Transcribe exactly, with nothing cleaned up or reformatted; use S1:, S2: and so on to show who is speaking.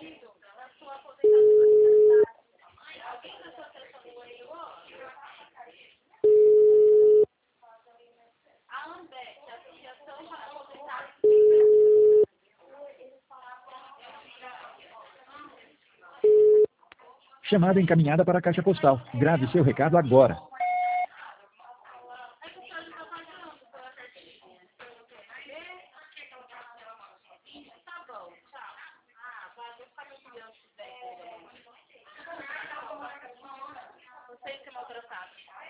S1: Chamada encaminhada para a caixa postal. Grave seu recado agora.